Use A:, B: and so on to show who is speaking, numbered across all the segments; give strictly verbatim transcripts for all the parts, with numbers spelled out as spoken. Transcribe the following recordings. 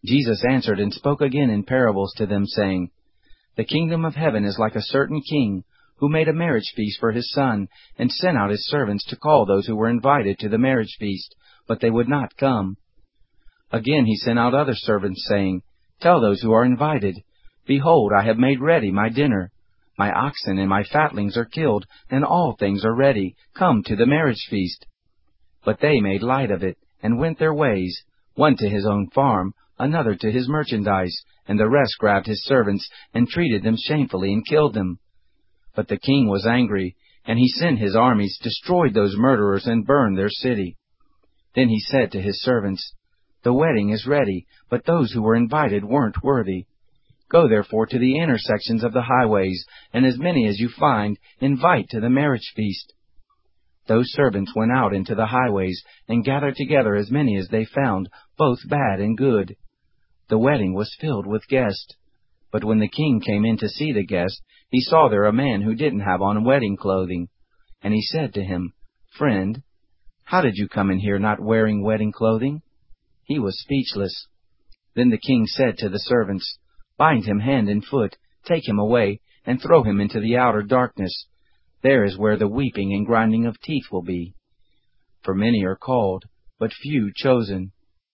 A: Jesus answered and spoke again in parables to them, saying, The kingdom of heaven is like a certain king, who made a marriage feast for his son, and sent out his servants to call those who were invited to the marriage feast, but they would not come. Again he sent out other servants, saying, Tell those who are invited, Behold, I have made ready my dinner. My oxen and my fatlings are killed, and all things are ready. Come to the marriage feast. But they made light of it, and went their ways, one to his own farm, another to his merchandise, and the rest grabbed his servants, and treated them shamefully, and killed them. But the king was angry, and he sent his armies, destroyed those murderers, and burned their city. Then he said to his servants, The wedding is ready, but those who were invited weren't worthy. Go therefore to the intersections of the highways, and as many as you find, invite to the marriage feast. Those servants went out into the highways, and gathered together as many as they found, both bad and good. The wedding was filled with guests. But when the king came in to see the guests, he saw there a man who didn't have on wedding clothing. And he said to him, Friend, how did you come in here not wearing wedding clothing? He was speechless. Then the king said to the servants, Bind him hand and foot, take him away, and throw him into the outer darkness. There is where the weeping and grinding of teeth will be. For many are called, but few chosen.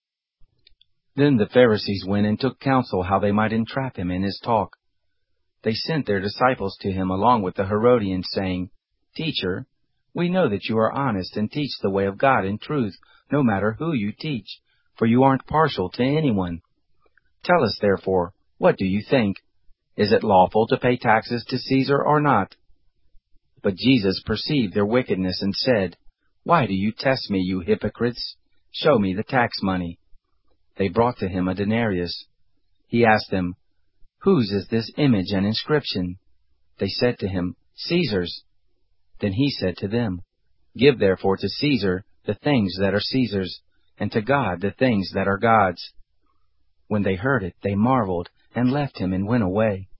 A: Then the Pharisees went and took counsel how they might entrap him in his talk. They sent their disciples to him along with the Herodians, saying, Teacher, we know that you are honest and teach the way of God in truth, no matter who you teach, for you aren't partial to anyone. Tell us, therefore, what do you think? Is it lawful to pay taxes to Caesar or not? But Jesus perceived their wickedness and said, Why do you test me, you hypocrites? Show me the tax money. They brought to him a denarius. He asked them, Whose is this image and inscription? They said to him, Caesar's. Then he said to them, Give therefore to Caesar the things that are Caesar's, and to God the things that are God's. When they heard it, they marveled, and left him and went away.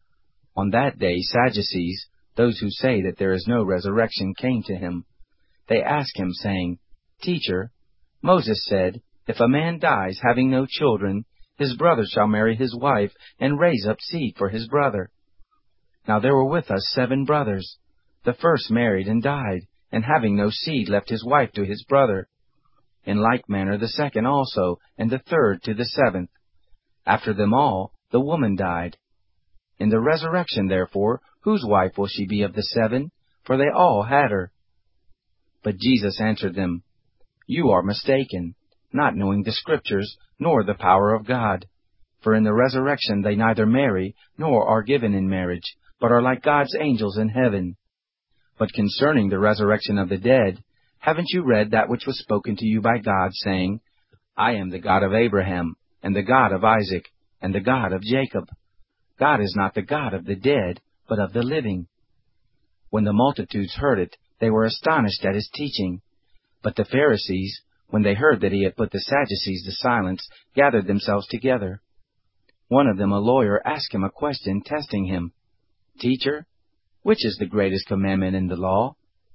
A: On that day Sadducees, those who say that there is no resurrection, came to him. They asked him, saying, Teacher, Moses said, If a man dies having no children, his brother shall marry his wife, and raise up seed for his brother. Now there were with us seven brothers. The first married and died, and having no seed left his wife to his brother. In like manner the second also, and the third to the seventh. After them all, the woman died. In the resurrection, therefore, whose wife will she be of the seven? For they all had her. But Jesus answered them, You are mistaken, not knowing the Scriptures, nor the power of God. For in the resurrection they neither marry, nor are given in marriage, but are like God's angels in heaven. But concerning the resurrection of the dead, haven't you read that which was spoken to you by God, saying, I am the God of Abraham, and the God of Isaac, and the God of Jacob? God is not the God of the dead, but of the living. When the multitudes heard it, they were astonished at his teaching. But the Pharisees, when they heard that he had put the Sadducees to silence, gathered themselves together. One of them, a lawyer, asked him a question, testing him. Teacher, which is the greatest commandment in the law?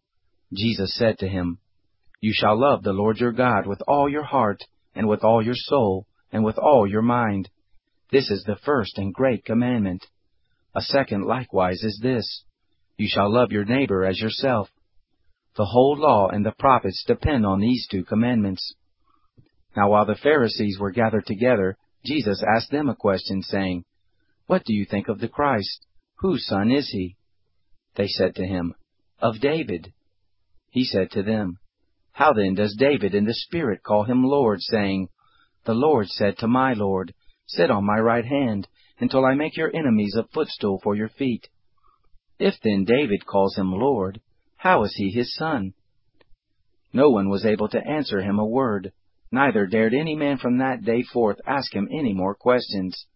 A: Jesus said to him, You shall love the Lord your God with all your heart, and with all your soul, and with all your mind. This is the first and great commandment. A second likewise is this, You shall love your neighbor as yourself. The whole law and the prophets depend on these two commandments. Now while the Pharisees were gathered together, Jesus asked them a question, saying, What do you think of the Christ? Whose son is he? They said to him, Of David. He said to them, How then does David in the Spirit call him Lord, saying, The Lord said to my Lord, Sit on my right hand, until I make your enemies a footstool for your feet. If then David calls him Lord, how is he his son? No one was able to answer him a word, neither dared any man from that day forth ask him any more questions.